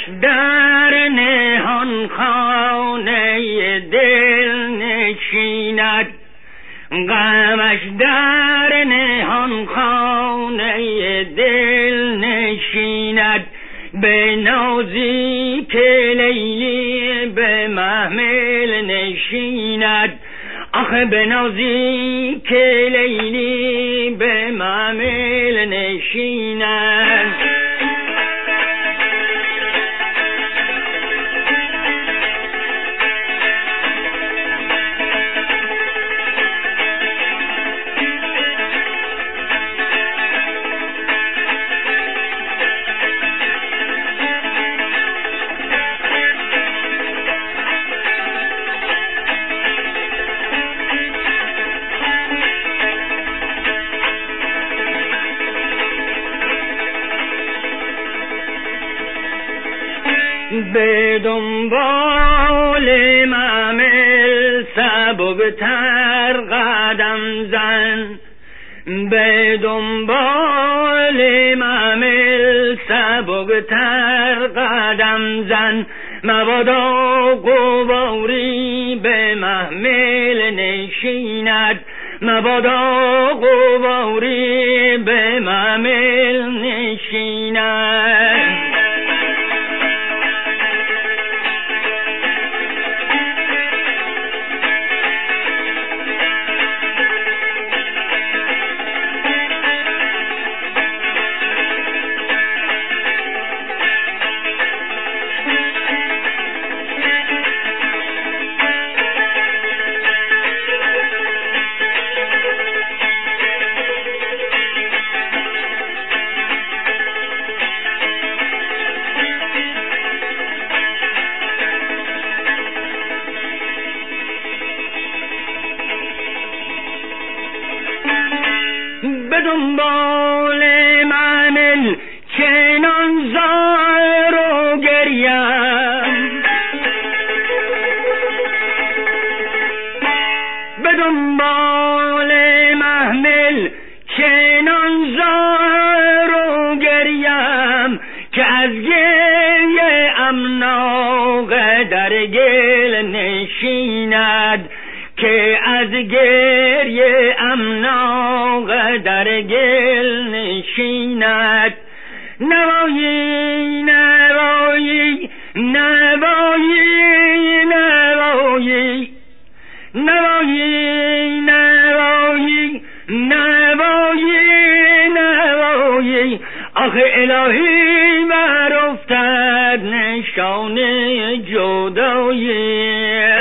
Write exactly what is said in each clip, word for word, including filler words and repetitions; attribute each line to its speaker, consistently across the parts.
Speaker 1: در نهان خانه دل نشیند، غمش در نهان خانه دل نشیند. به نازی که لیلی به محمل نشیند، آخه به نازی که لیلی به محمل نشیند. به دنبال محمل سبکتر قدم زن، به دنبال محمل سبکتر قدم زن. مبادا غباری به محمل نشیند، مبادا غباری به محمل نشیند. به دنبال محمل چنان زار و گریم، به دنبال محمل چنان زار و گریم، که از گریه امناغ در گل نشیند، که از گریه امناغ در گل نشیند. نوایی نوایی نوایی نوایی نوایی نوایی نوایی نوایی. آخه الهی بر افتد نشان جدایی.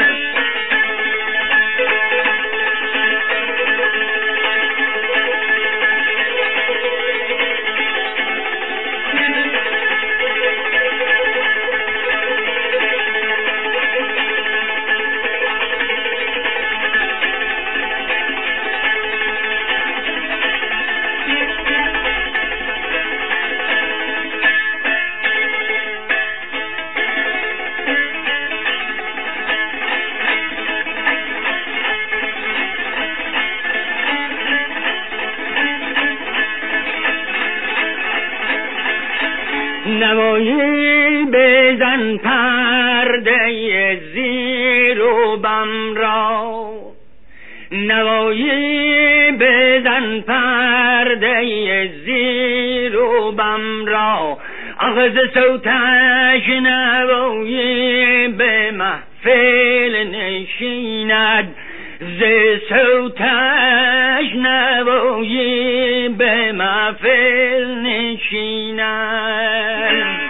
Speaker 1: نوایی بزن پرده زیر و بم را، نوایی بزن پرده زیر و بم را. آخه ز صوتش نوایی به محفل نشیند، ز صوتش نوایی به محفل نشیند.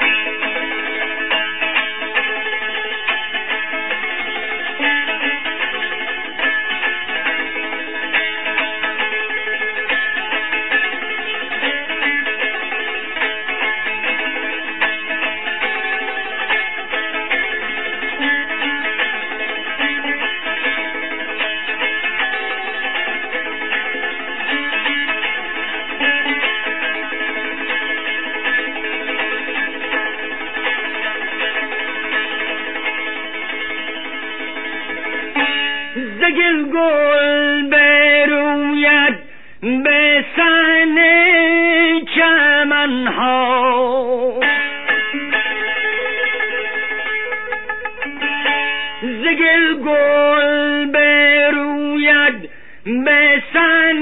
Speaker 1: گل بروید به سن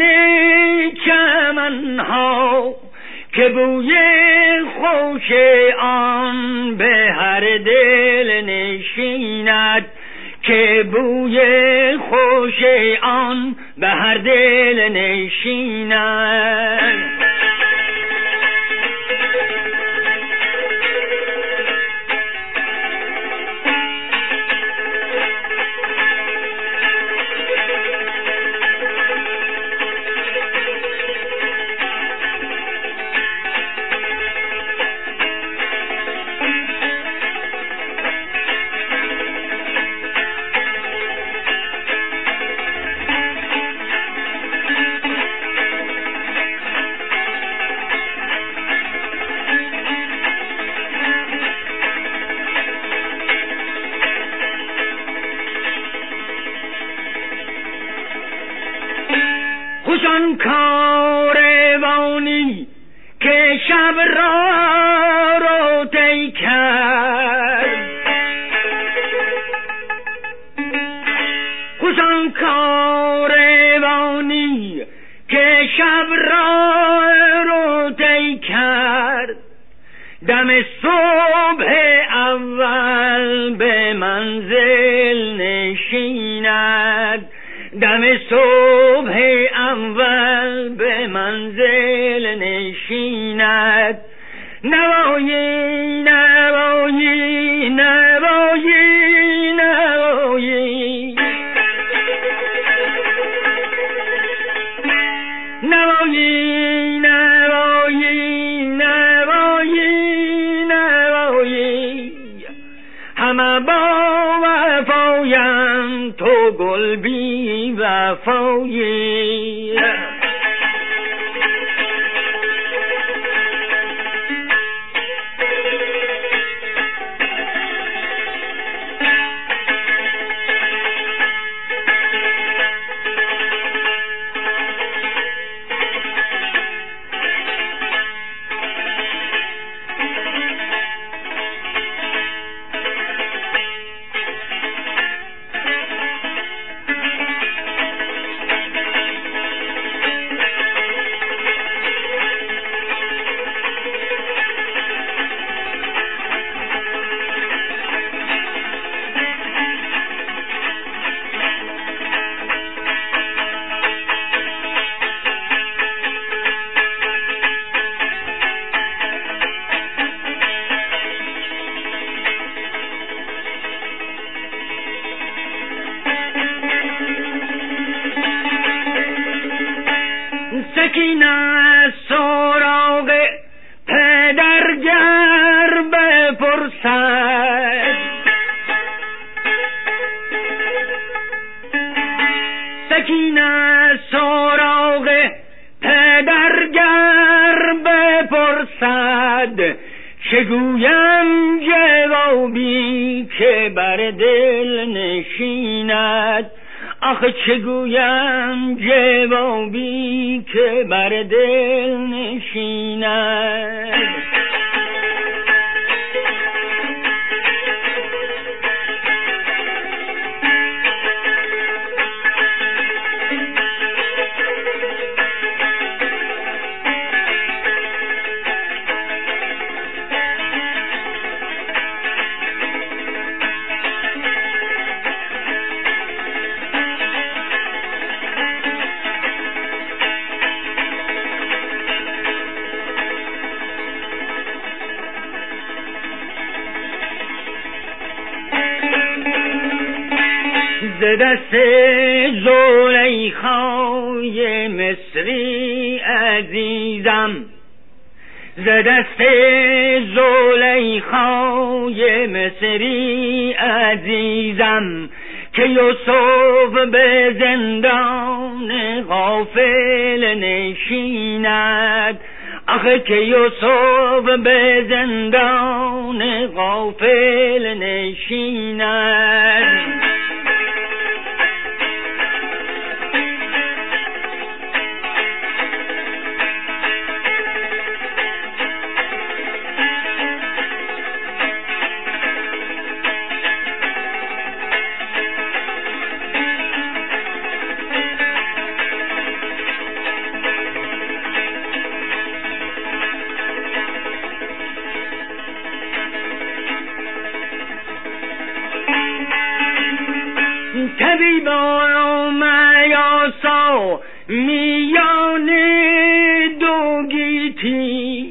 Speaker 1: چمنها که بوی خوش آن به هر دل نشیند که بوی خوش آن به هر دل نشیند. خوشان کاروانی که شب را رو طی کرد، خوشان کاروانی که شب را رو طی کرد، دم صبح اول به منزل نشیند، دم صبح اول به منزل نشیند. نوایی نوایی نوایی نوایی نوایی نوایی نوایی نوایی همه با وفایم تو گل بی وفایی. سکینه سراغ پدر گر بپرسد، سکینه سراغ پدر گر بپرسد، چگویم جوابی که بر دل نشیند، آخه چگویم جوابی که بر دل نشیند. ز دست زلیخای مصری عزیزم، ز دست زلیخای مصری عزیزم که یوسف به زندان غافل نشیند، آخه که یوسف به زندان غافل نشیند. میان دو گیتی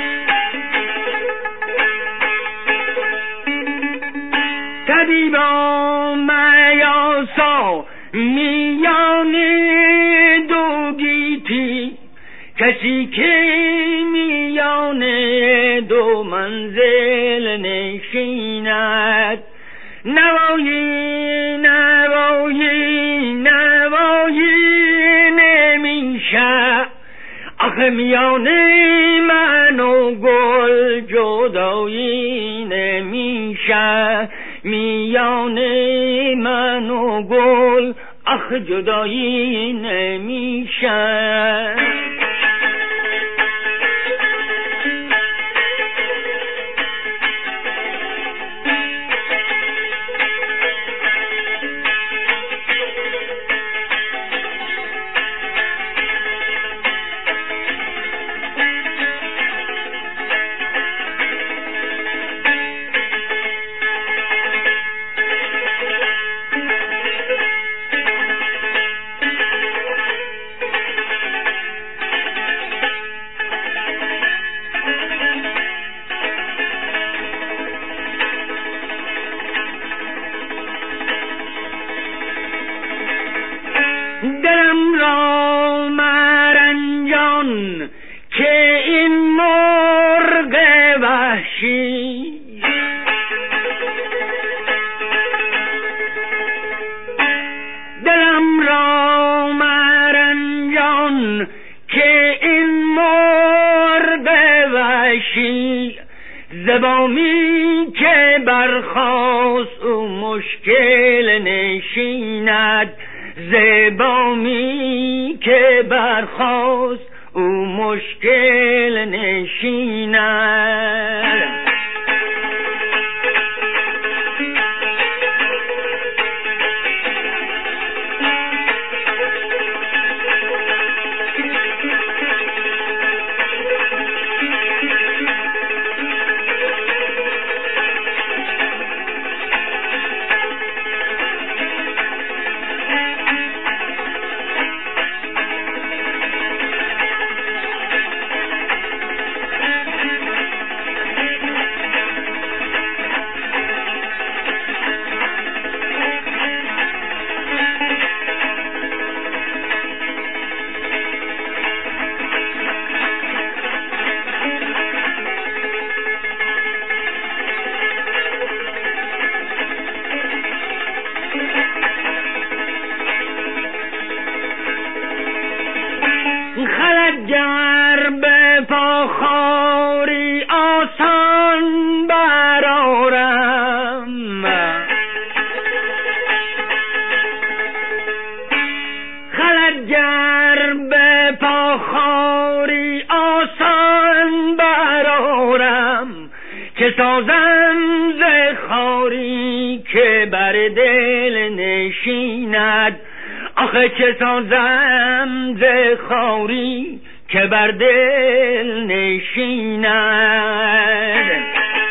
Speaker 1: طبیبا میاسا میان دو گیتی کسی که میان دو منزل نشیند نوایی نوایی نوایی نمیشه آخه میان من و گل جدایی نمیشه میان من و گل آخه جدایی نمیشه دلم را مرنجان که این مرغ وحشی دلم را مرنجان که این مرغ وحشی زبامی که برخاست او مشکل نشیند زبامی که برخاست او مشکل نشیند خلجر به پاخاری آسان برارم خلجر به پاخاری آسان برارم که سازم ز خاری که بر دل نشیند آخه چه سازم ز خاری که بر دل نشیند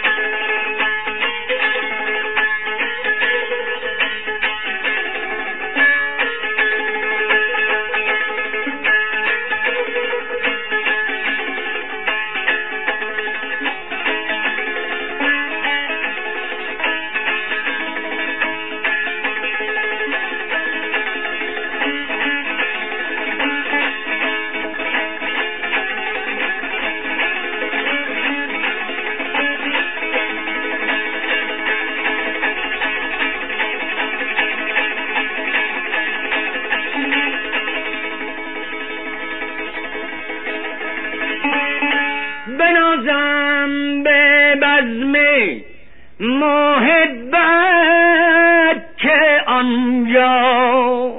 Speaker 1: بنازم به بزم محبت که آنجا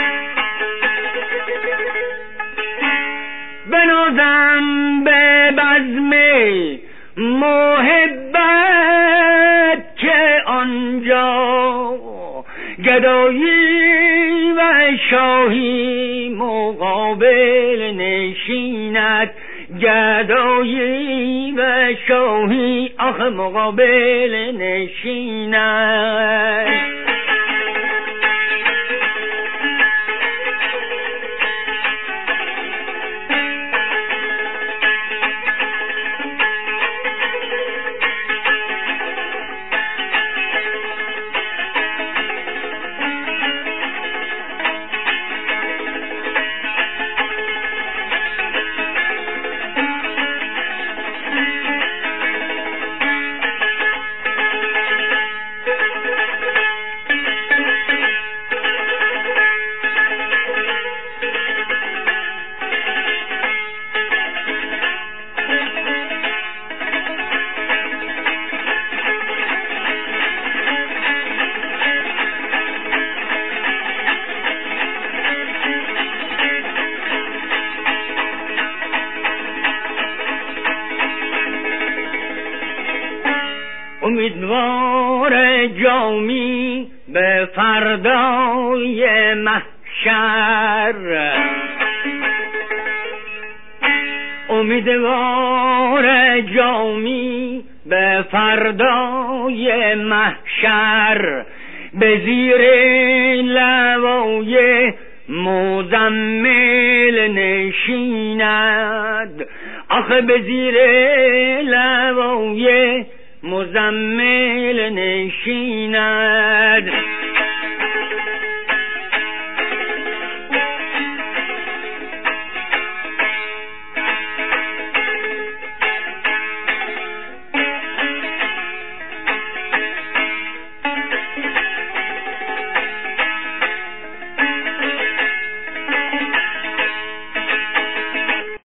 Speaker 1: بنازم به بزم محبت که آنجا گدایی و شاهی مقابل نشیند گدایی و شاهی آخه مقابل نشیند امیدوار جامی به فردای محشر، امیدوار جامی به فردای محشر، به زیر لوای مزمل نشیند، آخه به زیر لوای مزمل نشیند.